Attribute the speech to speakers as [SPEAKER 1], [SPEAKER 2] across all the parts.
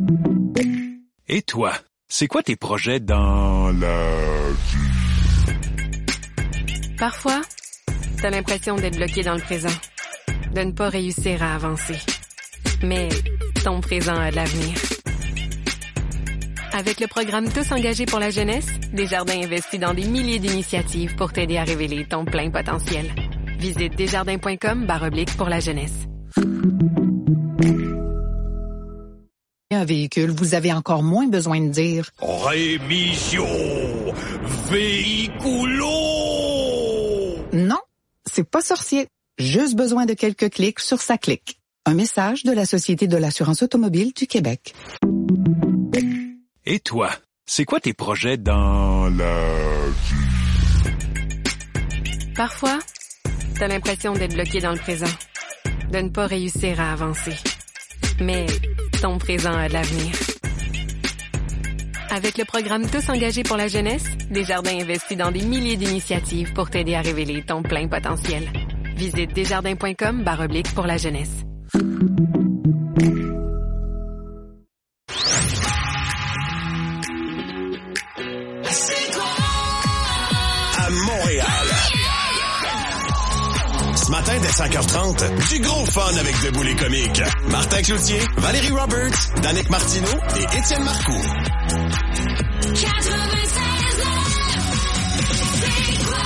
[SPEAKER 1] Et toi, c'est quoi tes projets dans la vie?
[SPEAKER 2] Parfois, t'as l'impression d'être bloqué dans le présent, de ne pas réussir à avancer. Mais ton présent a de l'avenir. Avec le programme Tous engagés pour la jeunesse, Desjardins investit dans des milliers d'initiatives pour t'aider à révéler ton plein potentiel. Visite desjardins.com/pour la jeunesse.
[SPEAKER 3] Un véhicule, vous avez encore moins besoin de dire
[SPEAKER 1] « Rémission véhiculo ».
[SPEAKER 3] Non, c'est pas sorcier. Juste besoin de quelques clics sur sa clique. Un message de la Société de l'assurance automobile du Québec.
[SPEAKER 1] Et toi, c'est quoi tes projets dans la vie?
[SPEAKER 2] Parfois, t'as l'impression d'être bloqué dans le présent, de ne pas réussir à avancer. Mais ton présent a de l'avenir. Avec le programme Tous engagés pour la jeunesse, Desjardins investit dans des milliers d'initiatives pour t'aider à révéler ton plein potentiel. Visite desjardins.com/pour la jeunesse.
[SPEAKER 4] À Montréal. Ce matin, dès 5h30, du gros fun avec Debout les comiques. Martin Cloutier, Valérie Roberts, Danick Martineau et Étienne Marcoux.
[SPEAKER 5] 96 c'est quoi?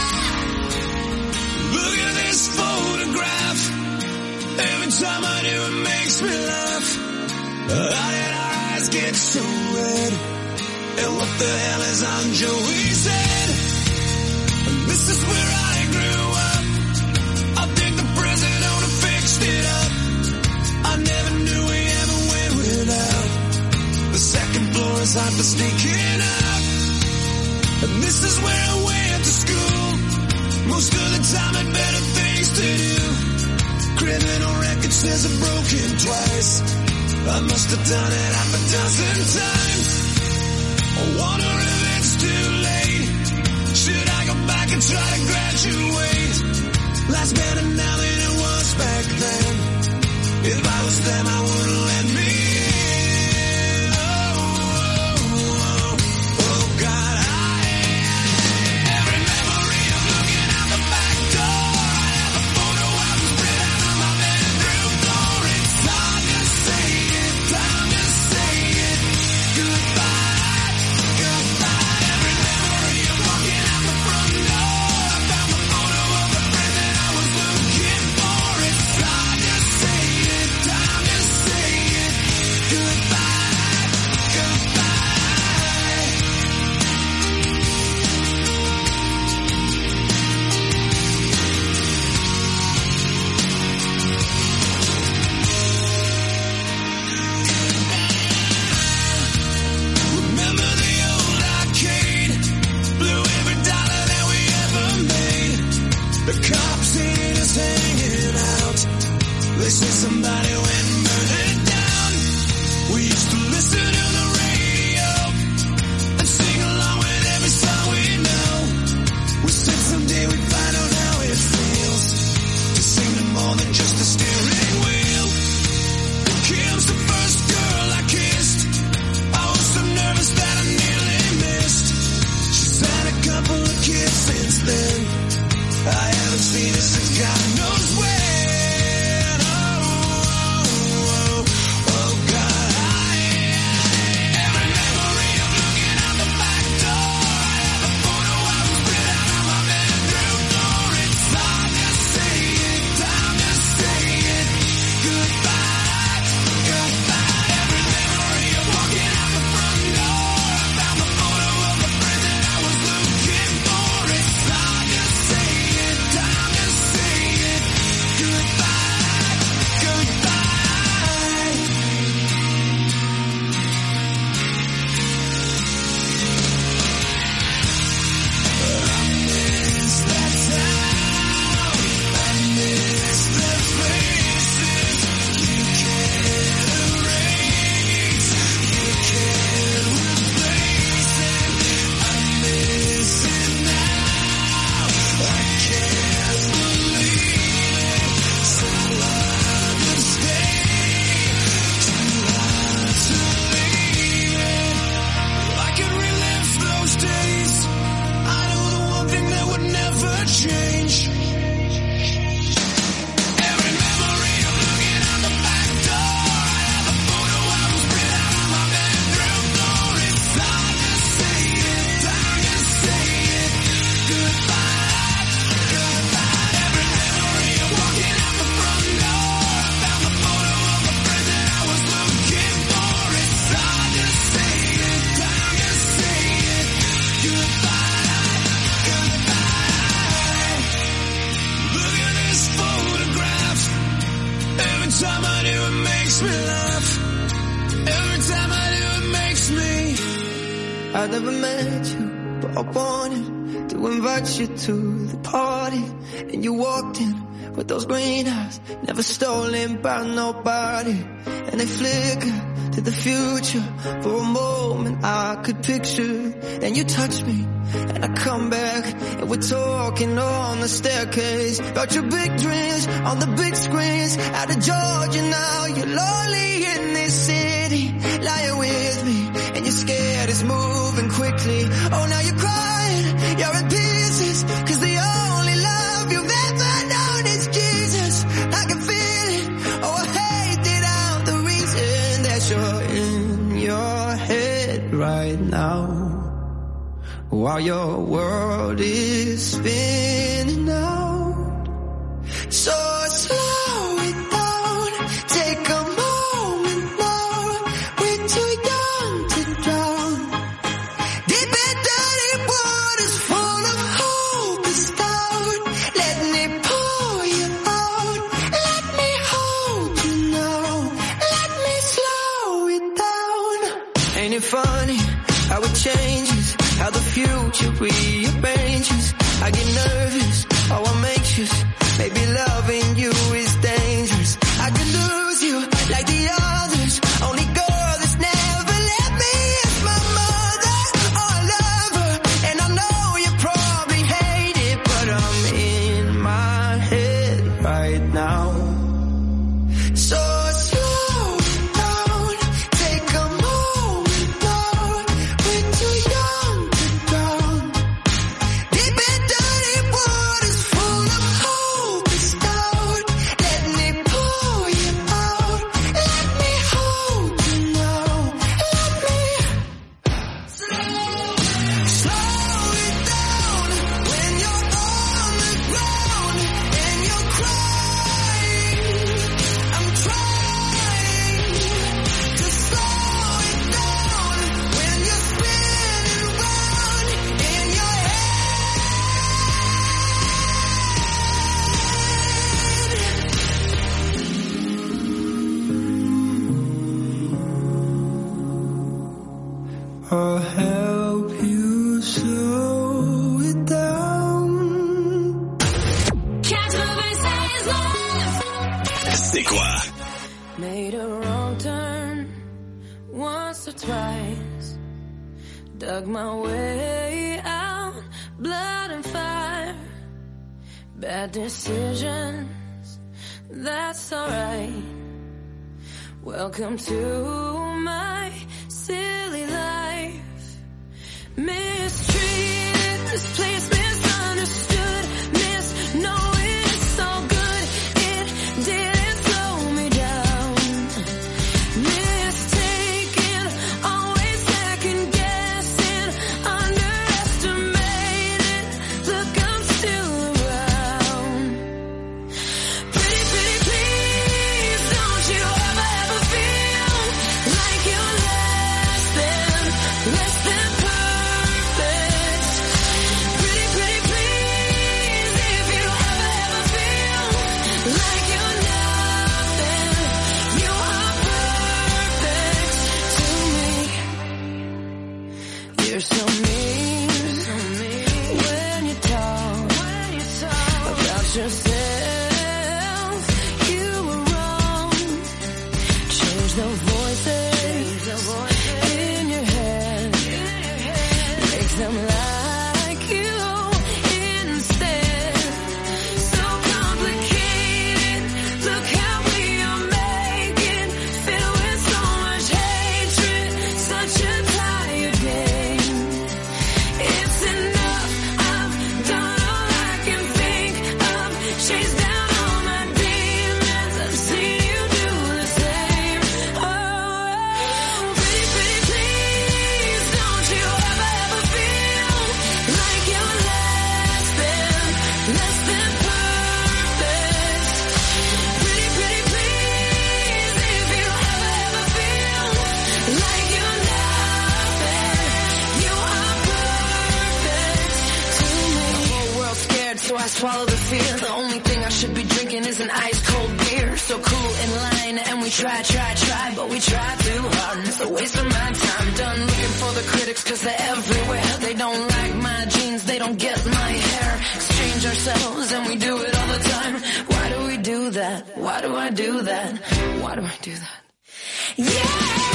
[SPEAKER 4] Look at this photograph. Every time I do it makes me laugh. How did our eyes get so red? And what the hell is on Joey's head? This is where I grew up. I think the president owner fixed it up. I never knew we ever went without. The second floor is hot for sneaking up. And this is where I went to school. Most of the time had better things to do. Criminal record says I've broken twice. I must have done it half a dozen times. I wonder if it's too late. Should I go back and try to graduate? Life's better now than it was back then. If I was them, I wouldn't let me in. Oh, God, every memory of looking out the back door. I have a photo I was spread out on my bedroom floor. It's hard to say it, time to say it. Goodbye, goodbye. Every memory of walking out the front door. I found the photo of the friend that I was looking for. It's hard to say it, time to say it.
[SPEAKER 6] I never met you, but I wanted to invite you to the party. And you walked in with those green eyes, never stolen by nobody. And they flicker to the future. For a moment I could picture. Then you touch me and I come back, and we're talking on the staircase about your big dreams on the big screens. Out of Georgia now, you're lonely in this city, lying with me, and you're scared it's moving quickly. Oh, now you're crying, you're in pieces, 'cause the only love you've ever known is Jesus. I can feel it, oh I hate it, I'm the reason that you're in your head right now, while your world is spinning out. So slow it down, take a moment now. We're too young to drown. Deep in dirty waters full of hope is down. Let me pull you out. Let me hold you now. Let me slow it down. Ain't it funny how it changes, how the future rearranges? I get nervous, oh I'm anxious. Maybe loving you is dangerous. I could lose you like the others. Only girl that's never left me is my mother. Oh, I love her, and I know you probably hate it, but I'm in my head right now. So slow down, take a moment now. We're too young to drown. Deep in dirty waters full of hope is down. Let me pull you out. Let me hold you now. Let me slow it down when you're on the ground and you're crying. I'm trying to slow it down when you're spinning round in your head. I'll help you slow it down.
[SPEAKER 1] C'est quoi?
[SPEAKER 7] Made a wrong turn once or twice. Dug my way out, blood and fire. Bad decisions, that's alright. Welcome to my silly life. Mistreated, misplaced, misunderstood. Knowing it's all good, it didn't slow me down. Mistaken, always second guessing, underestimated. Look, I'm still around. Pretty, pretty, please, don't you ever feel like you're less than perfect. Pretty, pretty, please, if you ever feel like you're nothing, you are perfect to me. You're so mean when you talk about yourself. You were wrong. Change the voices in your head. Make them like you instead. So complicated. Look how we are making. Filled with so much hatred. Such a tired game. It's enough. I've done all I can think of. Chased down all my demons. I've seen you do the same. Oh, pretty, pretty, please, don't you ever feel like you're less than perfect. Pretty, pretty, please, if you ever feel like you're nothing, you are perfect to me. The whole world's scared, so I swallow the fear. The only thing I should be drinking is an ice cold beer. So cool in line, and we try, but we try too hard, and it's a waste of my time. Done looking for the critics, 'cause they're everywhere. They don't like my jeans, they don't get my hair. Exchange ourselves and we do it all the time. Why do we do that? Why do I do that? Why do I do that? Yeah!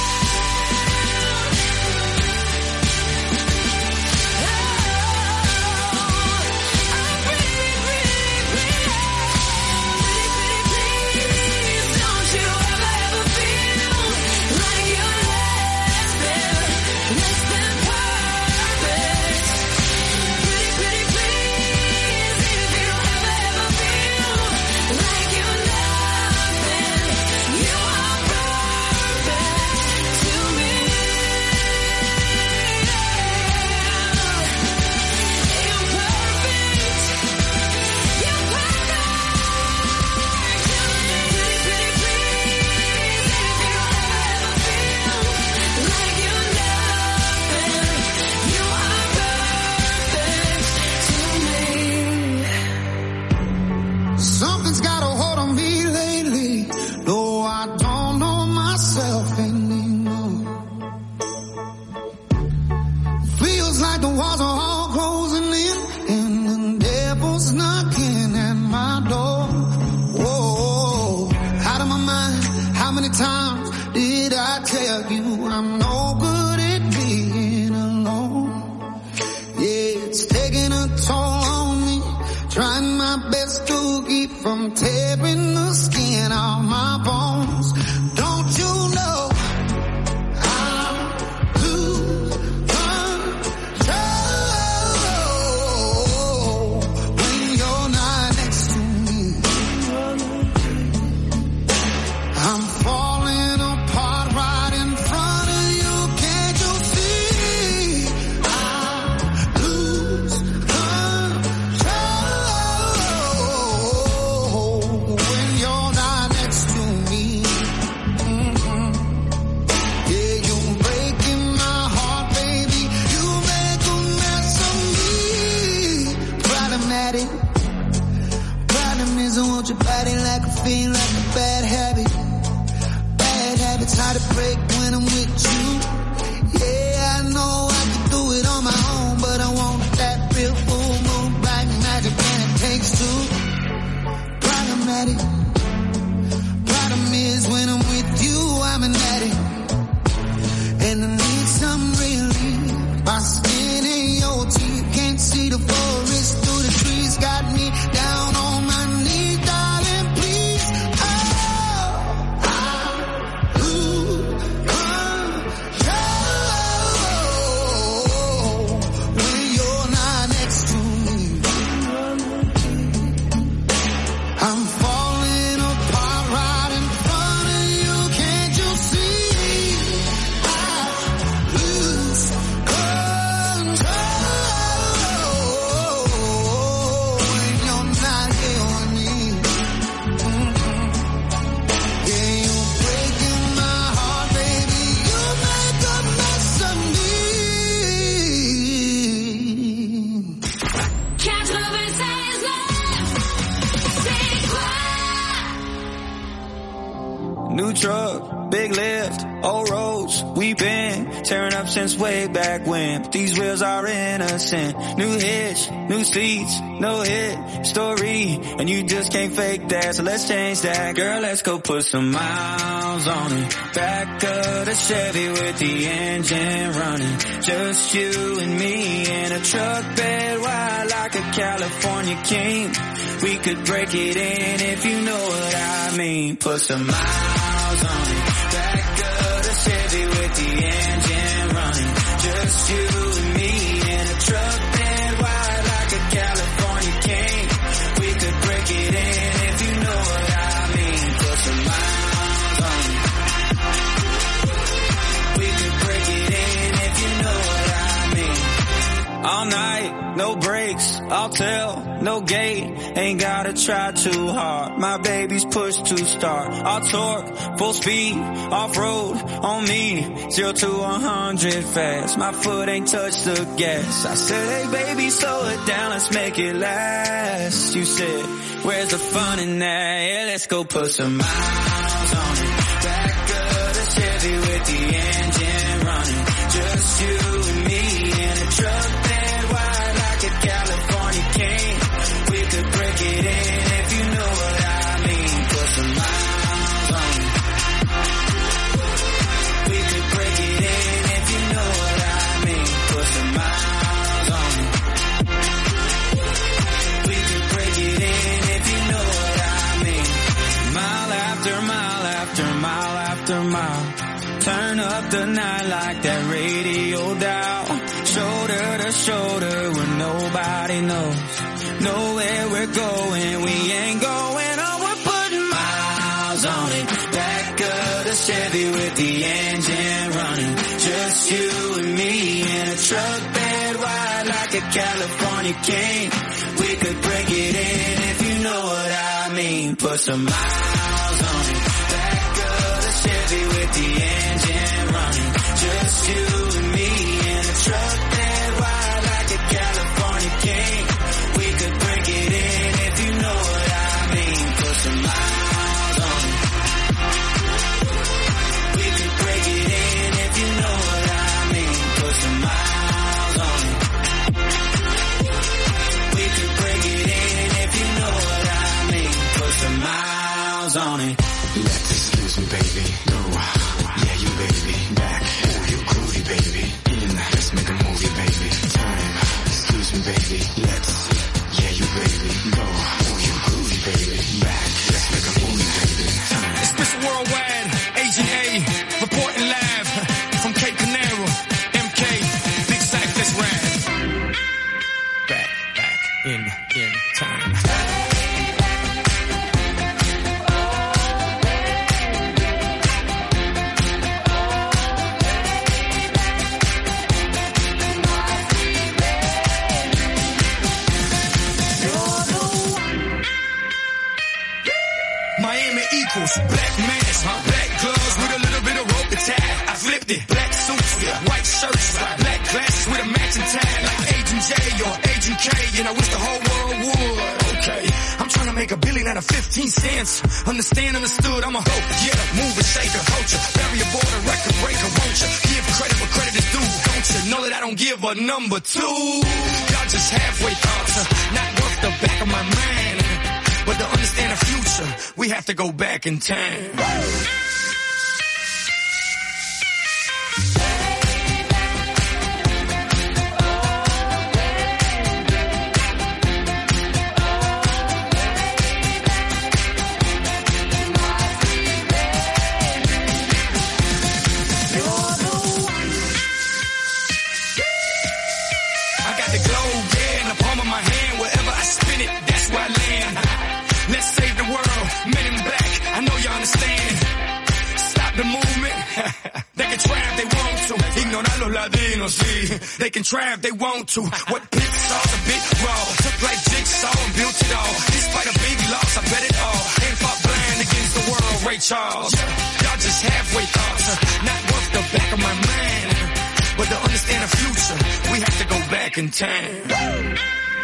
[SPEAKER 6] Something's got a hold on me lately. No, I don't know myself anymore. Feels like the walls are all closing in and the devil's knocking at my door. Whoa, out of my mind. How many times did I tell you I'm no good at being alone? Yeah, it's taking a toll on me. Trying my best to keep from tearing the skin off my bones. Don't you know I lose control when you're not next to me? I'm falling apart right in front of you. Can't you see? I lose when you're not next to me. Yeah, you're breaking my heart, baby. You make a mess of me. Problematic. Problem is I want your body like a fiend, like a bad habit. Bad habits hard to break when I'm with you. Yeah, I know I can do it on my own, but I want that real full moon, black magic, and it takes two. Problematic. Problem is when I'm with you, I'm an addict. And I need some relief. My skin in your teeth. Can't see the forest through the trees. Got me down on my knees, darling, please. Oh, I lose control when you're not next to me. I'm falling apart right in front of you. Can't you see? I lose control when you're not here with me. Yeah, you're breaking my heart, baby. You make a mess of me.
[SPEAKER 5] Can't love and say it's love. C'est quoi?
[SPEAKER 8] New truck, big lift, old roads, we been tearing up since way back when. But these wheels are innocent. New hitch, new seats, no hit story, and you just can't fake that. So let's change that, girl. Let's go put some miles on it. Back of the Chevy with the engine running. Just you and me in a truck bed wide like a California king. We could break it in if you know what I mean. Put some miles on it. Back of the Chevy with the engine running. Just you and me in a truck bed wide like a California king. We could break it in if you know what I mean. Put some miles on it. We could break it in if you know what I mean. All night, no brakes, I'll tell, no gate, ain't gotta try too hard. My baby's push to start. I'll torque, full speed, off-road, on me, 0 to 100 fast. My foot ain't touched the gas. I said, hey baby, slow it down, let's make it last. You said, where's the fun in that? Yeah, let's go put some miles on it. Back of the Chevy with the engine running. Just you and Turn up the night like that radio dial. Shoulder to shoulder when nobody knows. Nowhere we're going, we ain't going on. We're putting miles on it. Back of the Chevy with the engine running. Just you and me in a truck bed wide like a California king. We could break it in if you know what I mean. Put some miles on it. Back of the Chevy with the engine running. Just you and me in a truck bed wide like a California king. We could break it in if you know what I mean. Put some miles on it. We could break it in if you know what I mean. Put some miles on it. We could break it in if you know what I mean. Put some miles on it.
[SPEAKER 9] Let's excuse me, baby. Go. Yeah, you baby. Back. Oh, you groovy, baby. In. Let's make a movie, baby. Time. Excuse me, baby. Let's. Yeah, you baby. Go. Oh, you groovy, baby. Back. Let's make a movie, baby. Time.
[SPEAKER 10] It's Mr. Worldwide, Agent A, reporting live from Cape Canaveral. MK, Big Cypher, let's ride. Back in time. Miami equals black mask, black gloves with a little bit of rope to tie. I flipped it, black suits, white shirts, black glasses with a matching tie, like Agent J or Agent K, and I wish the whole world would. Okay, I'm trying to make $1 billion out of 15 cents. Understand, understood, I'm a hoe, yeah, mover, shaker, vulture, barrier border, record breaker, won't you? Give credit where credit is due, don't you? Know that I don't give a number two. Y'all just halfway thoughts, not worth the back of my mind. But to understand the future, we have to go back in time. I got the globe, yeah, in the palm of my hand. Wherever I spin it, that's where I land. Let's save the world, men in black, I know you understand. Stop the movement, they can try if they want to. Ignorar los latinos, sí, they can try if they want to. What pits are a bit raw, took like jigsaw and built it all. Despite a big loss, I bet it all. Ain't fought blind against the world, Ray Charles. Y'all just halfway thoughts, not worth the back of my mind. But to understand the future, we have to go back in time.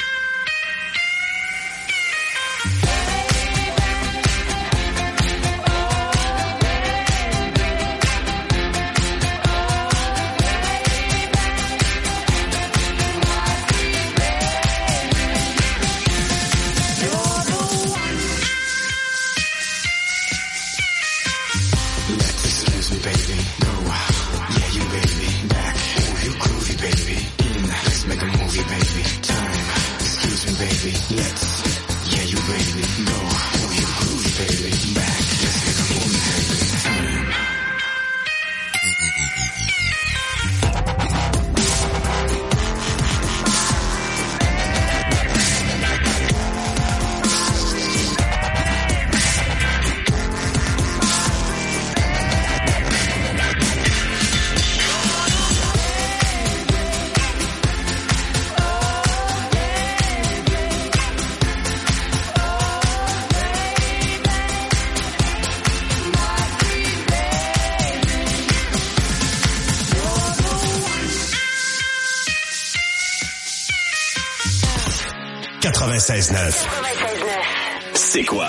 [SPEAKER 1] C'est quoi?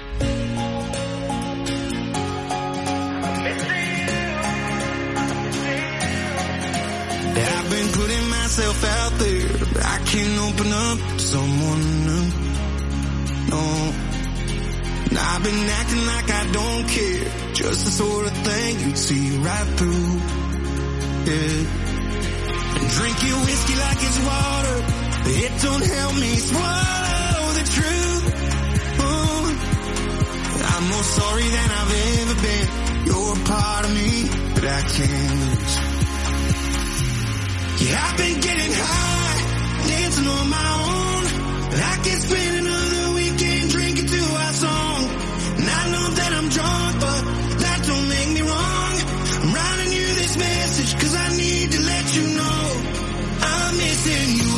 [SPEAKER 6] I've been putting myself out there, but I can't open up to someone new. No. And I've been acting like I don't care, just the sort of thing you'd see right through. Yeah. And drink your whiskey like it's water, it don't help me swallow the truth. I'm more sorry than I've ever been. You're a part of me, but
[SPEAKER 8] that I can't lose. Yeah, I've been getting high, dancing on my own. I can spend another weekend drinking to our song. And I know that I'm drunk, but that don't make me wrong. I'm writing you this message, cause I need to let you know I'm missing you.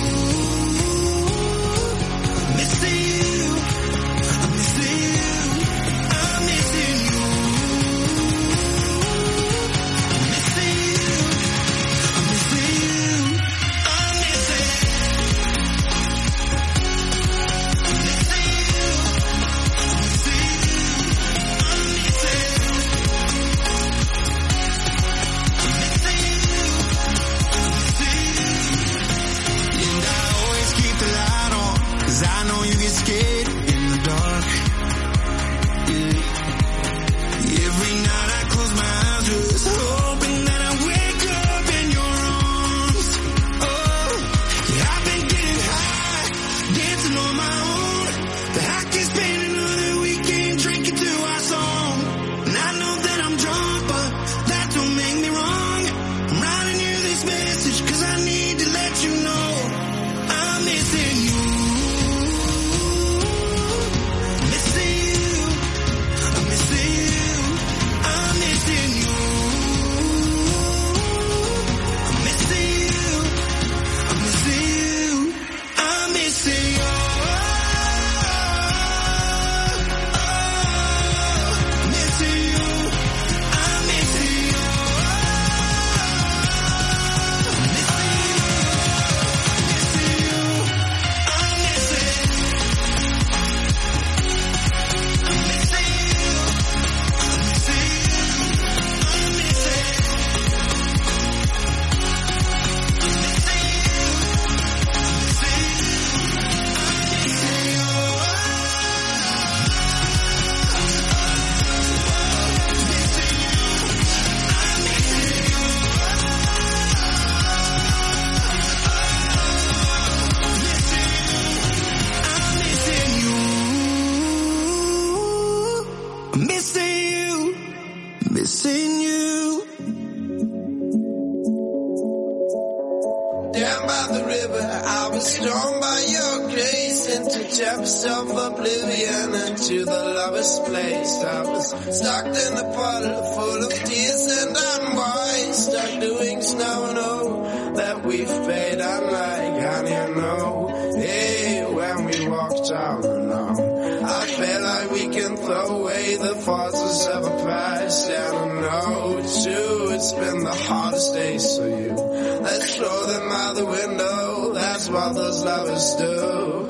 [SPEAKER 8] Missing you. I'm missing you. I'm missing you. I'm missing you. I'm missing you. I'm missing you. I know you get scared in the dark. Yeah. Every night I close my eyes, just hoping that I wake up in your arms. Oh, yeah, I've been getting high, dancing on my own. But I can spend another weekend drinking to our song. And I know that I'm drunk, but that don't make me wrong. I'm writing you this message, cause I need to let you know I'm missing you. Missing you.
[SPEAKER 6] Down by the river, I was drawn by your grace into depths of oblivion, into the lover's place. I was stuck in a puddle full of tears and unwise, stuck doing snow and oh, that we've paid unlike honey and no. Hey, when we walked out alone, I felt like we can throw away the forces of a past. And I know too, it's been the hardest days for you. Let's throw them out the window, that's what those lovers do.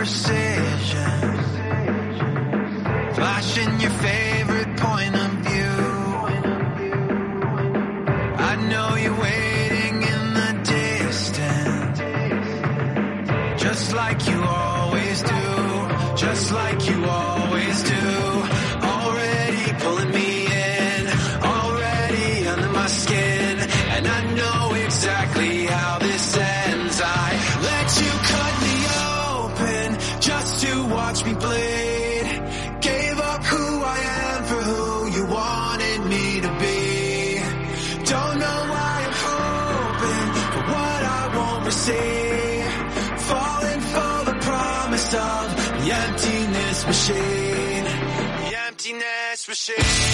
[SPEAKER 6] precision. Flashing your favorite point of view. I know you're waiting in the distance, just like you always do, just like you always do. Already pulling me in, already under my skin, and I know exactly how this ends. I let you cut me open just to watch me bleed. Gave up who I am for who you wanted me to be. Don't know why I'm hoping for what I won't receive. Falling for the promise of the emptiness machine. The emptiness machine.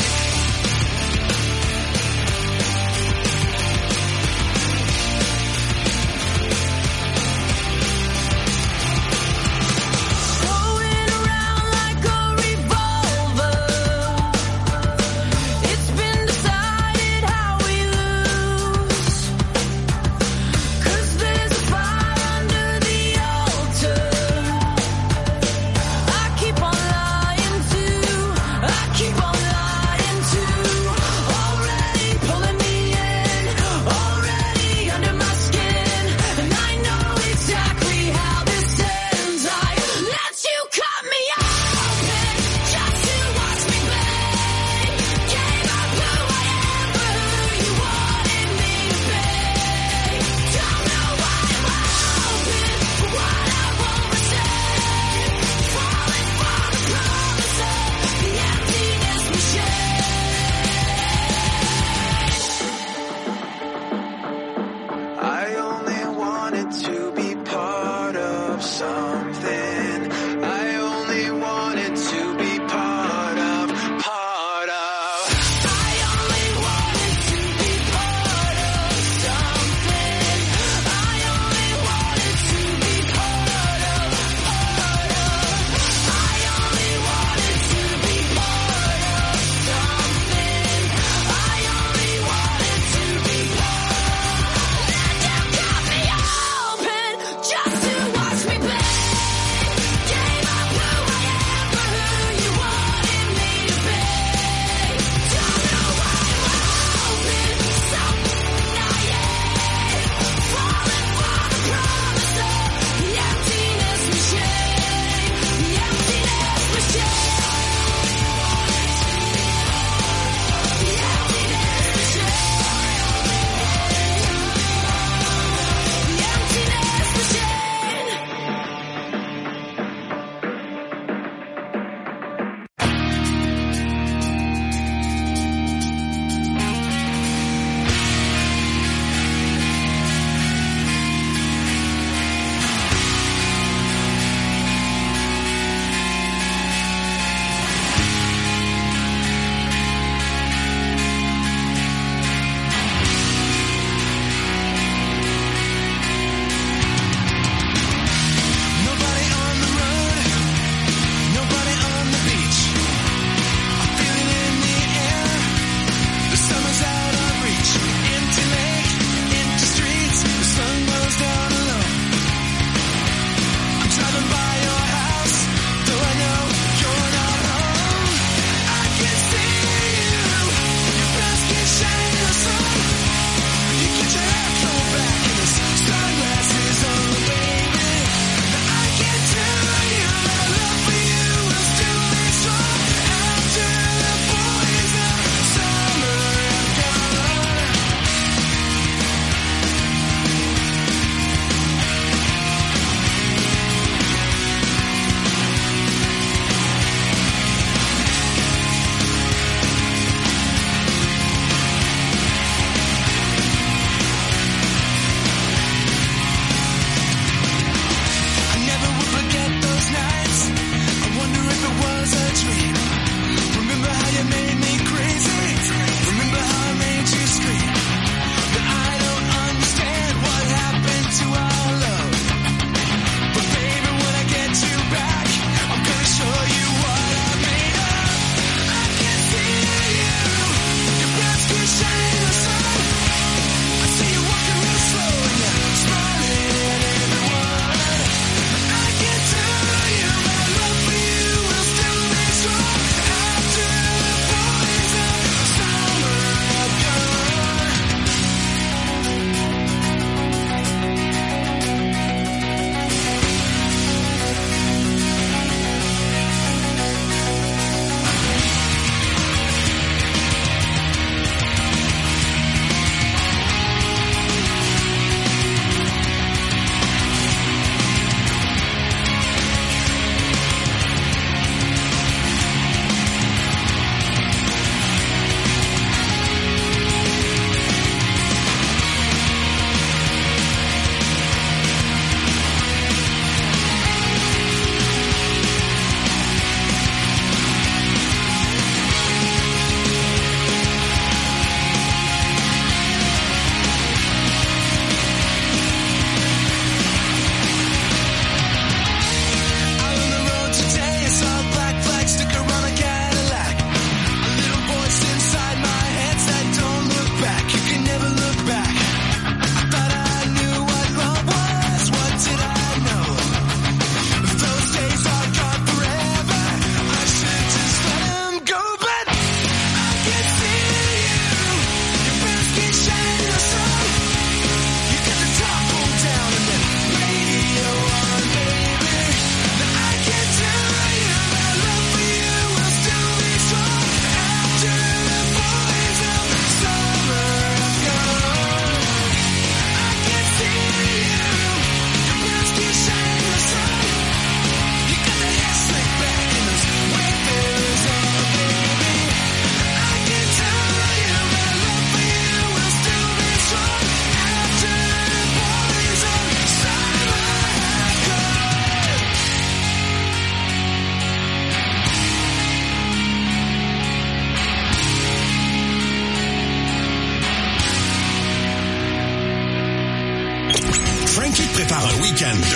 [SPEAKER 7] Keep on lying to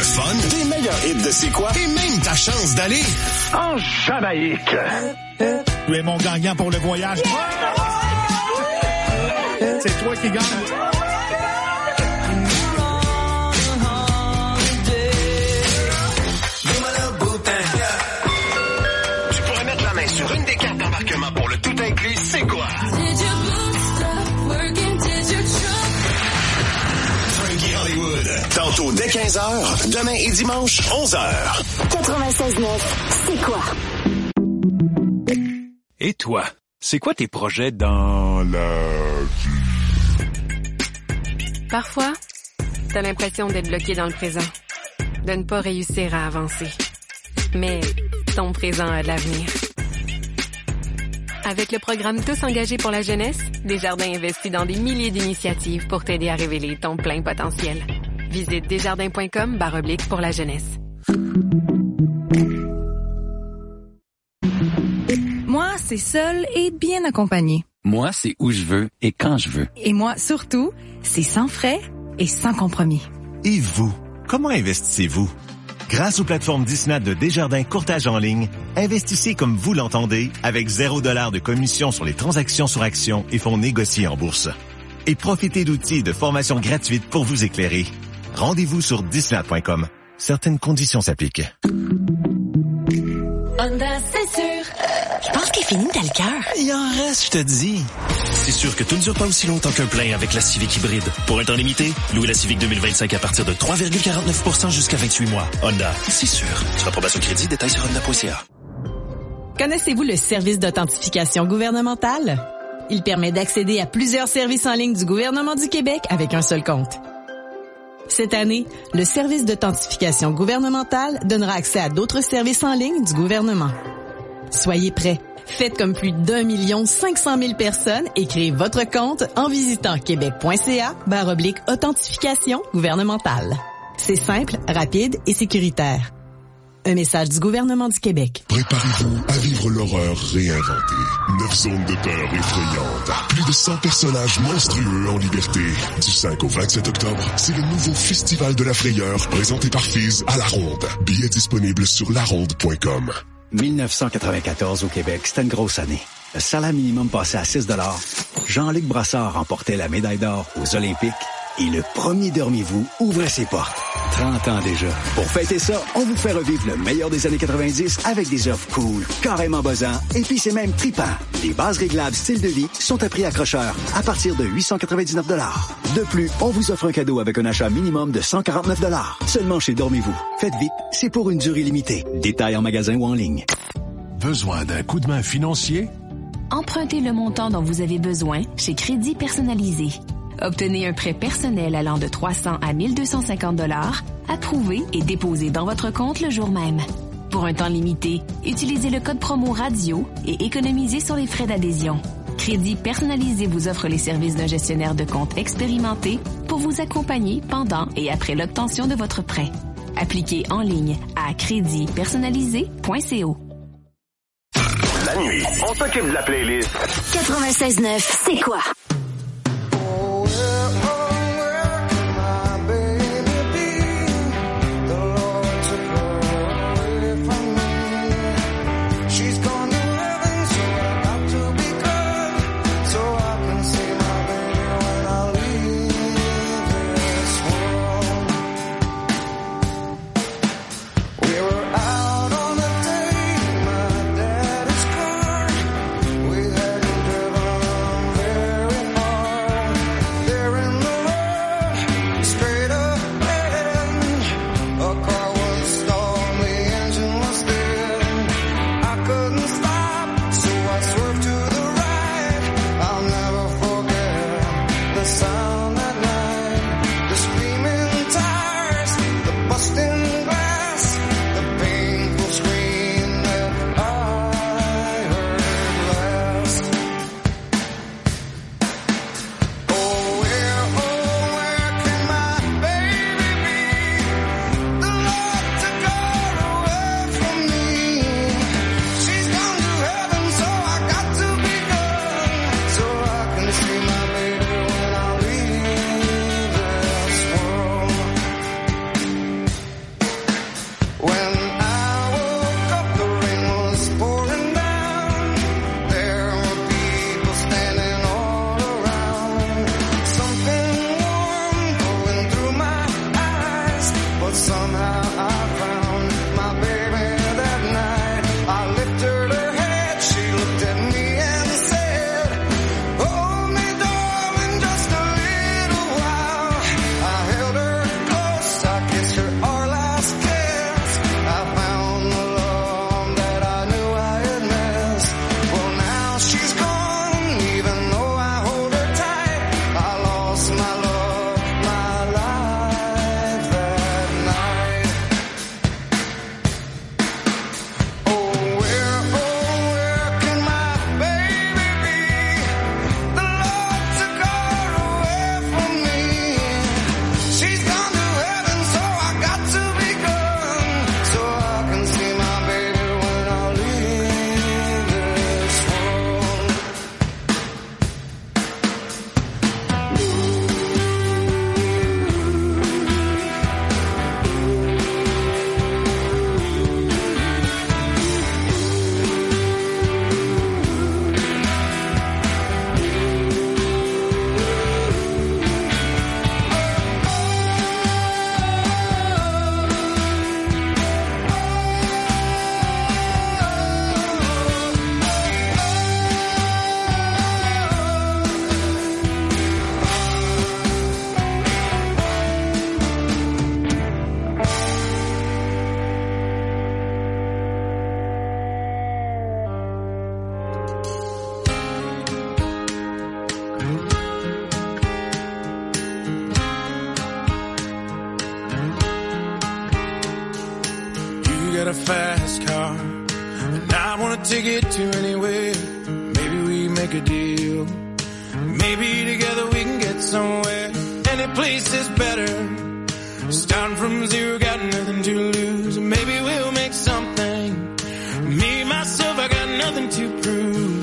[SPEAKER 11] fun, tes meilleurs hits de C'est quoi et même ta chance d'aller en Jamaïque.
[SPEAKER 12] Raymond Gagnon pour le voyage. C'est toi qui gagne.
[SPEAKER 11] Tu pourrais mettre la main sur une des cartes d'embarquement pour le tout inclus, c'est quoi? Frankie Hollywood. Tantôt dès 15h, demain et dimanche, 11h.
[SPEAKER 13] 96.9, c'est quoi?
[SPEAKER 1] Et toi, c'est quoi tes projets dans la vie?
[SPEAKER 2] Parfois, t'as l'impression d'être bloqué dans le présent, de ne pas réussir à avancer. Mais ton présent a de l'avenir. Avec le programme Tous engagés pour la jeunesse, Desjardins investit dans des milliers d'initiatives pour t'aider à révéler ton plein potentiel. Visite desjardins.com/pour la jeunesse.
[SPEAKER 14] Moi, c'est seul et bien accompagné.
[SPEAKER 15] Moi, c'est où je veux et quand je veux.
[SPEAKER 14] Et moi, surtout, c'est sans frais et sans compromis.
[SPEAKER 16] Et vous, comment investissez-vous? Grâce aux plateformes Disney de Desjardins Courtage en ligne, investissez comme vous l'entendez avec 0$ de commission sur les transactions sur actions et fonds négociés en bourse. Et profitez d'outils de formation gratuite pour vous éclairer. Rendez-vous sur disney.com. Certaines conditions s'appliquent.
[SPEAKER 5] Honda, c'est sûr. Je pense qu'il finit dans le cœur.
[SPEAKER 17] Il en reste, je te dis. C'est sûr que tout ne dure pas aussi longtemps qu'un plein avec la Civic hybride. Pour un temps limité, louez la Civic 2025 à partir de 3,49% jusqu'à 28 mois. Honda, c'est sûr. Sur approbation crédit, détails sur honda.ca.
[SPEAKER 18] Connaissez-vous le service d'authentification gouvernementale? Il permet d'accéder à plusieurs services en ligne du gouvernement du Québec avec un seul compte. Cette année, le service d'authentification gouvernementale donnera accès à d'autres services en ligne du gouvernement. Soyez prêts. Faites comme plus d'1 500 000 personnes et créez votre compte en visitant québec.ca/authentification gouvernementale. C'est simple, rapide et sécuritaire. Un message du gouvernement du Québec.
[SPEAKER 19] Préparez-vous à vivre l'horreur réinventée. 9 zones de peur effrayantes. Plus de 100 personnages monstrueux en liberté. Du 5 au 27 octobre, c'est le nouveau Festival de la Frayeur présenté par Fizz à La Ronde. Billets disponibles sur laronde.com.
[SPEAKER 20] 1994 au Québec, c'était une grosse année. Le salaire minimum passait à 6 $. Jean-Luc Brassard remportait la médaille d'or aux Olympiques et le premier Dormez-vous ouvrait ses portes. 30 ans déjà. Pour fêter ça, on vous fait revivre le meilleur des années 90 avec des offres cool, carrément buzzants, et puis c'est même trippant. Les bases réglables style de vie sont à prix accrocheur à partir de 899 $. De plus, on vous offre un cadeau avec un achat minimum de 149 $. Seulement chez Dormez-vous. Faites vite, c'est pour une durée limitée. Détails en magasin ou en ligne.
[SPEAKER 19] Besoin d'un coup de main financier?
[SPEAKER 21] Empruntez le montant dont vous avez besoin chez Crédit Personnalisé. Obtenez un prêt personnel allant de 300 à 1250 $, approuvé et déposé dans votre compte le jour même. Pour un temps limité, utilisez le code promo radio et économisez sur les frais d'adhésion. Crédit Personnalisé vous offre les services d'un gestionnaire de compte expérimenté pour vous accompagner pendant et après l'obtention de votre prêt. Appliquez en ligne à créditpersonnalisé.co.
[SPEAKER 11] La nuit, on s'occupe de la playlist.
[SPEAKER 13] 96.9, c'est quoi?
[SPEAKER 6] Very
[SPEAKER 10] car, and I wanna take it to anywhere. Maybe we make a deal. Maybe together we can get somewhere. Any place is better. Starting from zero, got nothing to lose. Maybe we'll make something. Me, myself, I got nothing to prove.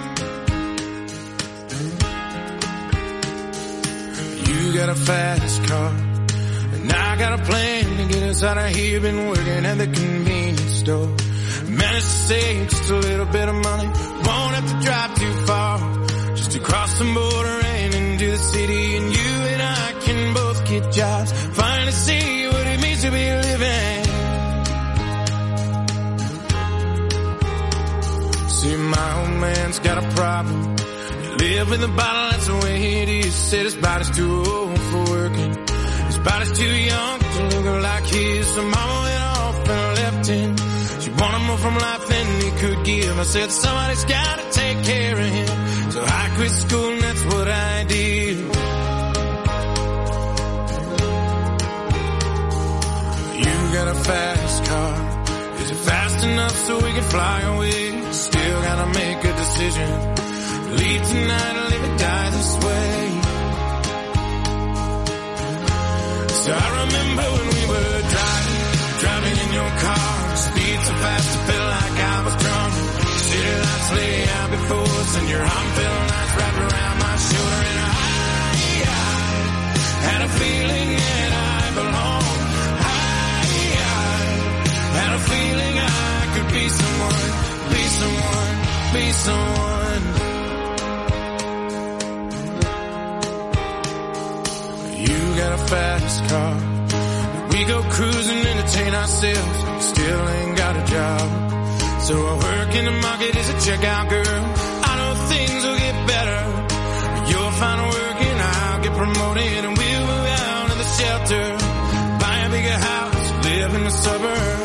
[SPEAKER 10] You got a fast car, and I got a plan to get us out of here. Been working at the convenience store. Managed to save just a little bit of money. Won't have to drive too far, just to cross the border and into the city. And you and I can both get jobs. Finally see what it means to be living. See, my old man's got a problem. He live with a bottle, that's the way it is. Said his body's too old for working. His body's too young to look like his. So mama went off and left him. She wanted more from life than he could give. I said somebody's gotta take care of him. So I quit school and that's what I did. You got a fast car. Is it fast enough so we can fly away? Still gotta make a decision. Leave tonight or live or die this way. So I remember when we were driving in your car. Speed so fast I felt like I was drunk. City lights lay out before us and your arm felt nice wrapped around my shoulder. And I had a feeling that I belonged. I had a feeling I could be someone, be someone, be someone. You got a fast car. We go cruising, entertain ourselves. Still ain't got a job. So I work in the market as a checkout girl. I know things will get better. You'll find work and I'll get promoted. And we'll move out of the shelter. Buy a bigger house, live in the suburbs.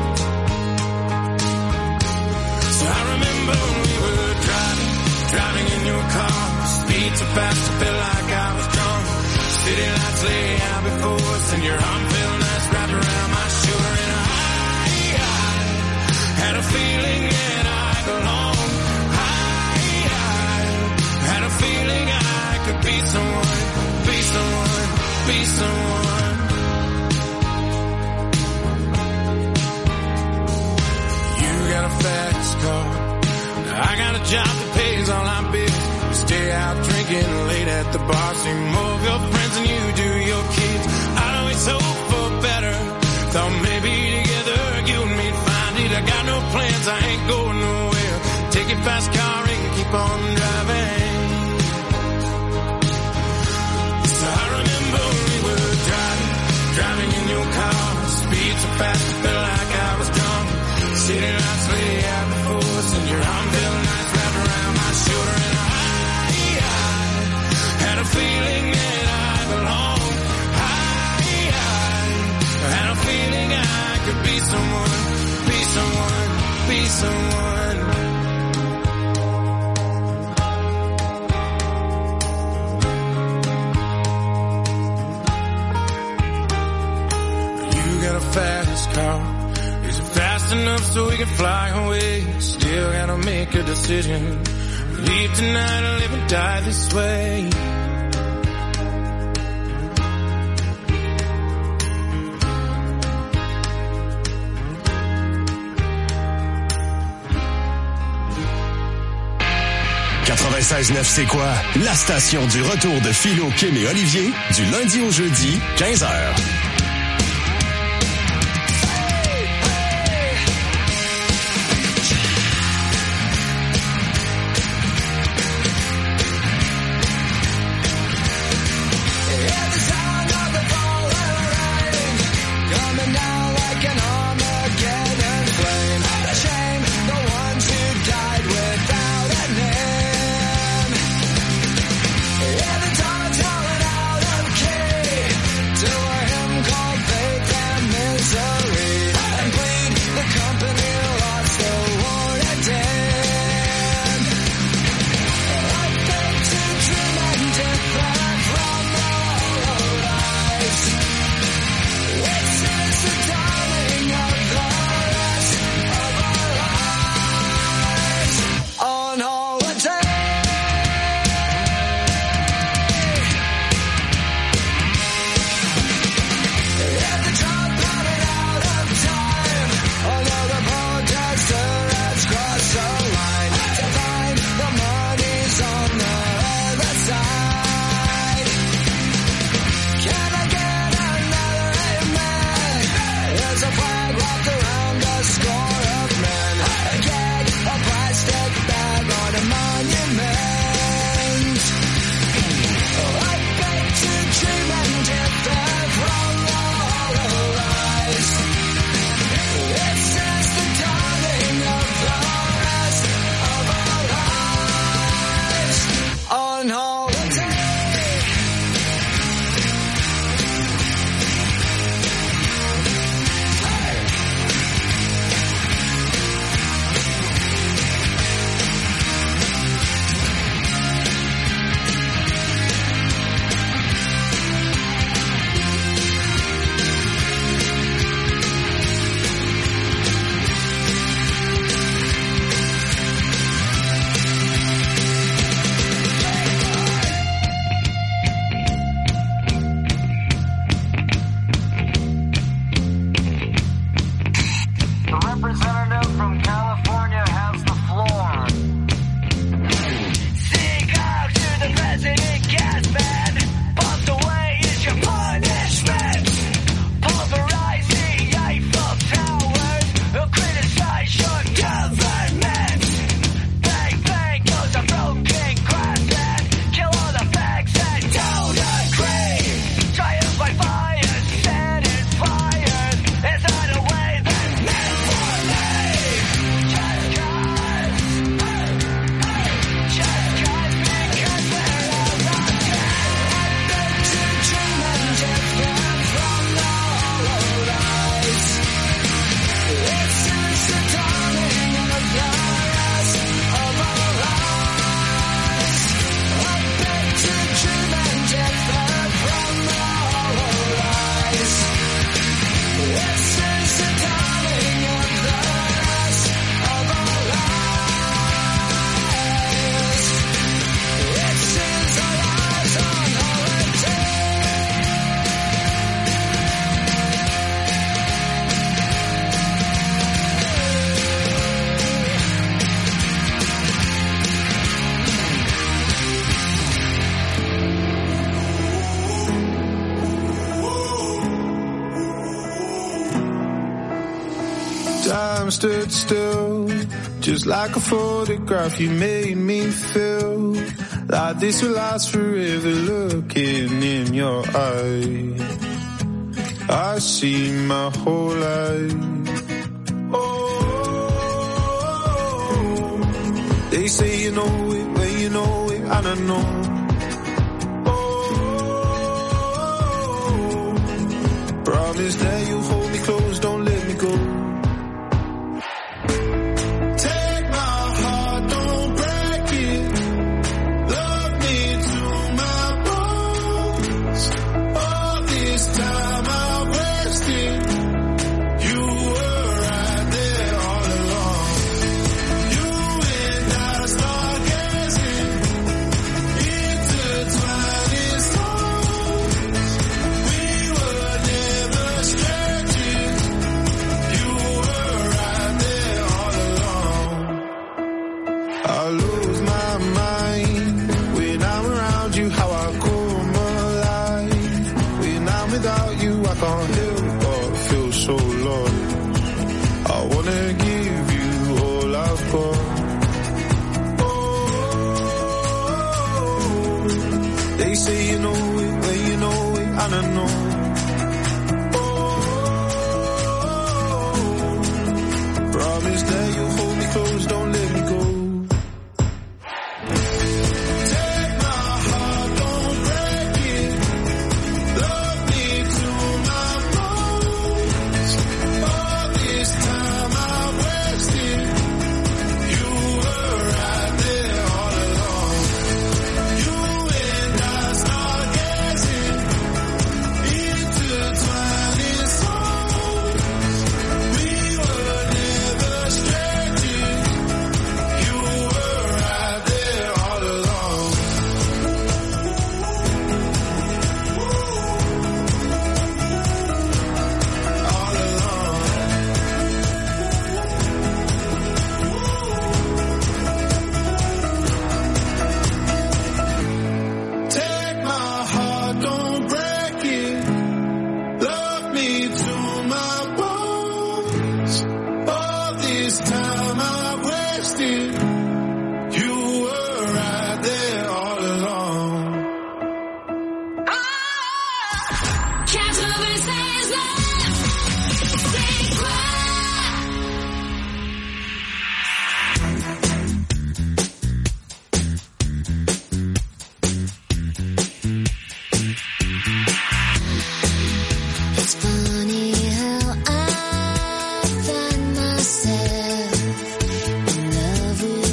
[SPEAKER 10] So I remember when we were driving in your car. Speed so fast I felt like I was drunk. City lights lay out before us and your arm felt nice wrapped around my shoulder. And I had a feeling that I belonged. I had a feeling I could be someone, be someone, be someone. You got a fast car. I got a job that pays all our bills. We stay out drinking late at the bar. See more of your friends than you do your kids. I always hope for better. Thought maybe together you and me'd find it. I got no plans, I ain't going nowhere. Take your fast car and keep on driving. So I remember when we were driving in your car. Speed so fast I felt like I was drunk. City lights lay out before us and your arm felt nice wrapped around my shoulder. And I had a feeling that I belonged. I had a feeling I could be someone, be someone, be someone. You got a fast car. Is it fast enough so we can fly away? Still gotta make a decision. Leave tonight or live and die this way.
[SPEAKER 11] C'est quoi? La station du retour de Philo, Kim et Olivier, du lundi au jeudi, 15h.
[SPEAKER 7] Every time I'm calling out of key to him
[SPEAKER 3] still. Just like a photograph, you made me feel like this will last forever. Looking in your eyes, I see my whole life. Oh, they say you know it, but you know it, and I know. Oh, promise that you'll hold me close, don't let me go.
[SPEAKER 7] Love with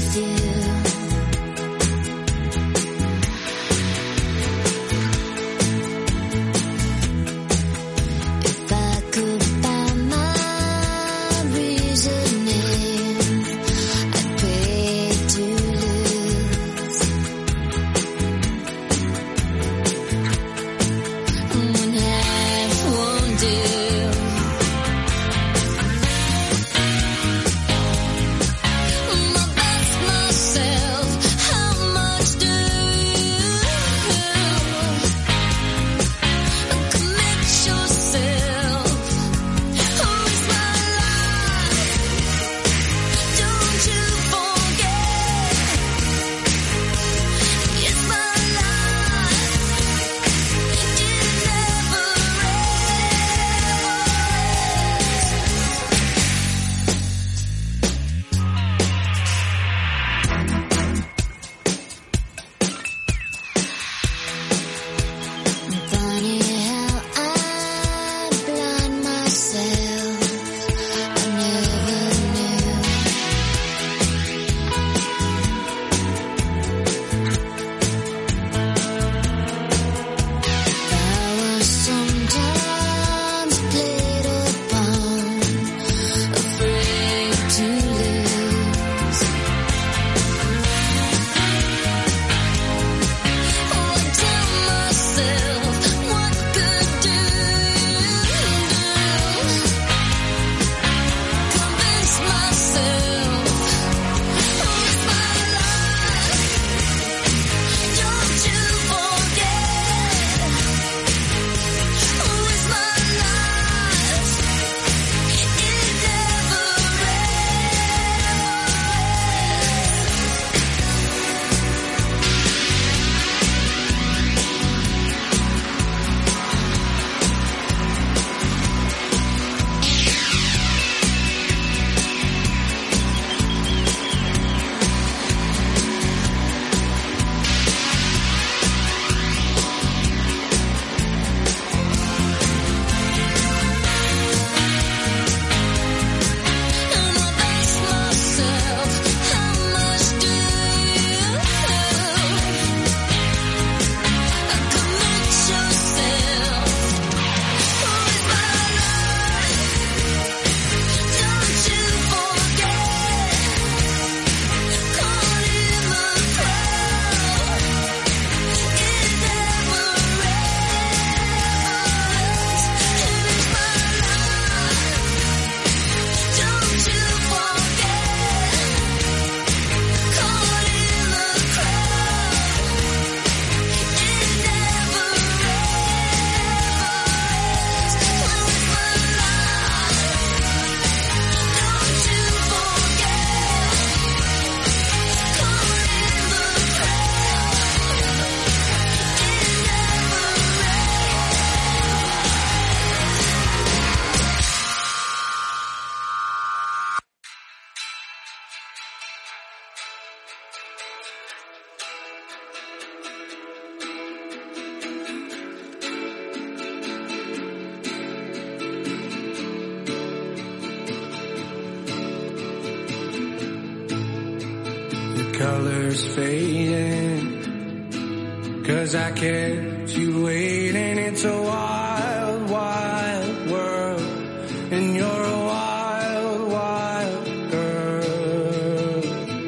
[SPEAKER 4] colors fading, 'cause I kept you waiting. It's a wild, wild world, and you're a wild, wild girl.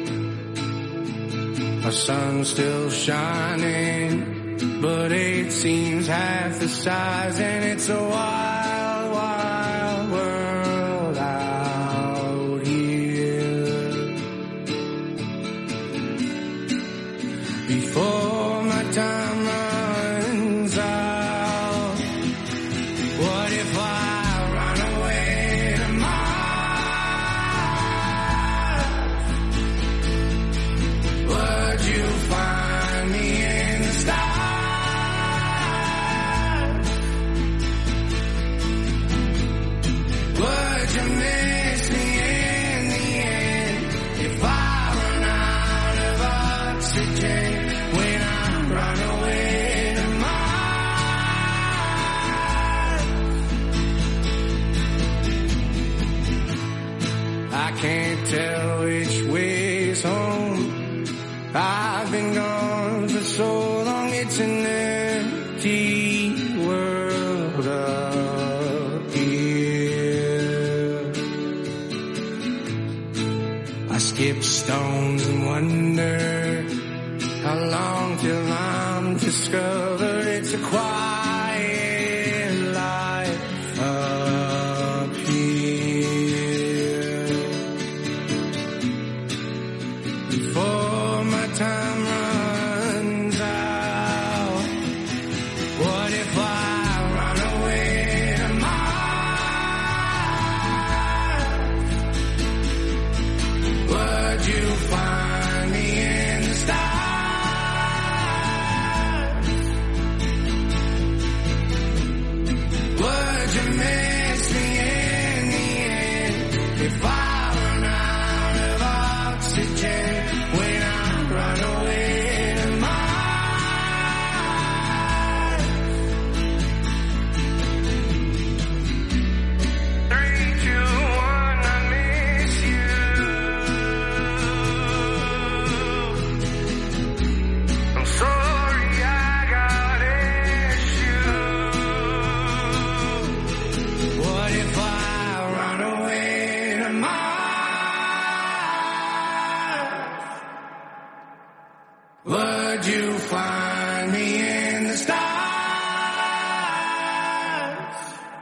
[SPEAKER 4] Our sun's still shining, but it seems half the size, and it's a wild, wild world out here. Before my time runs out, what if I run away to Mars? Would you find me in the stars? Would you miss me in the end if I run out of oxygen when I run away to Mars? I can't tell which way's home. I've been gone for so long, it's an empty world up here. I skip stones and wonder how long till I'm discovered. It's a quiet life up here. Before my time runs out, what if I run away to Mars? Would you find me in the stars? Would you miss me in the end if I run out of oxygen when I run away to Mars? 3, 2, 1, I miss you. I'm sorry I got issues. What if I run away to Mars? Would you find me in the stars?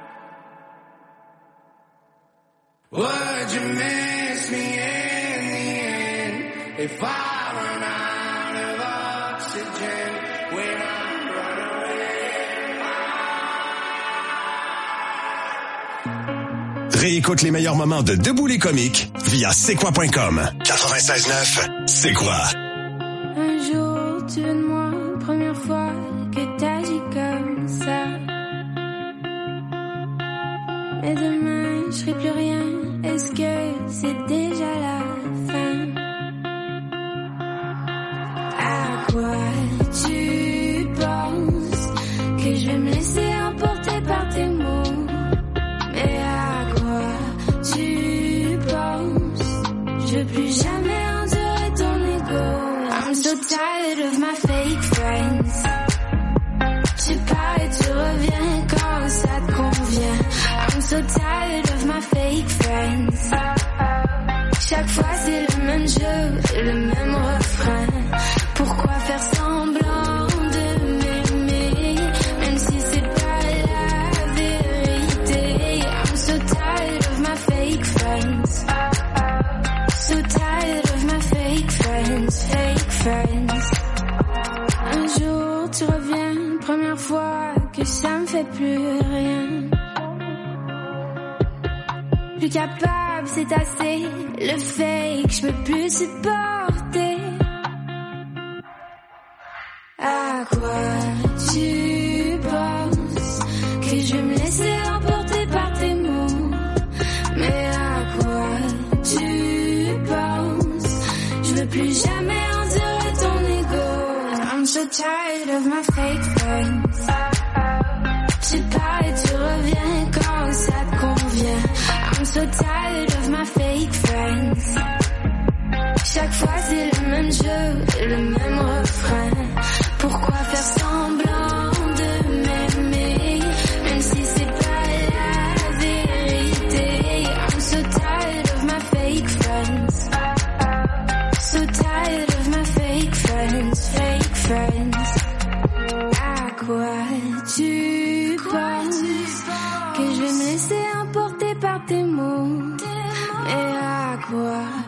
[SPEAKER 4] Would you miss me in the end if I run out of oxygen when I run away?
[SPEAKER 11] Réécoute les meilleurs moments de Debout les comiques via c'est-quoi.com. 96.9, c'est quoi?
[SPEAKER 7] Un jour, tu veux de moi, première fois que t'agis comme ça. Mais demain, je serai plus rien. Est-ce que c'est déjà la fin? À quoi tu penses? Que je vais me laisser emporter par tes mots? Mais à quoi tu penses? Je veux plus jamais endurer ton ego. I'm so tired of my fake friends. Tu pars et tu reviens quand ça te convient. I'm so tired of my fake friends. Chaque fois c'est le même jeu, le même refrain. Pourquoi faire semblant de m'aimer, même si c'est pas la vérité? I'm so tired of my fake friends. So tired of my fake friends, fake friends. Un jour tu reviens, première fois que ça me fait plus rien. Plus capable, c'est assez. Le fake, je peux plus supporter. À quoi tu penses? Que je vais me laisser emporter par tes mots? Mais à quoi tu penses? Je veux plus jamais endurer ton ego. I'm so tired of my fake friends. Tu pars et tu reviens quand ça te convient. I'm so tired of my fake friends. Chaque fois c'est le même jeu, friends, fake friends. À quoi tu penses que je vais me laisser emporter par tes mots? Mais à quoi